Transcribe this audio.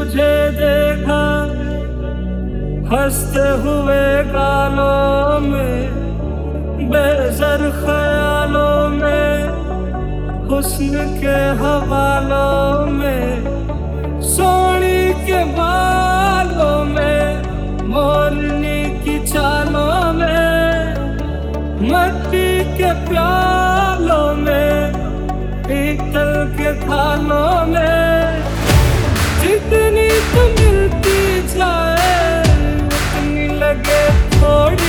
तुझे देखा हंसते हुए गालों में, बेज़र ख्यालों में, हुस्न के हवालों में, सोनी के बालों में, मोरनी की चालों में, मट्टी के प्यालों में, पीतल के थालों में। जितनी तू मिलती जाए उतनी लगे थोड़ी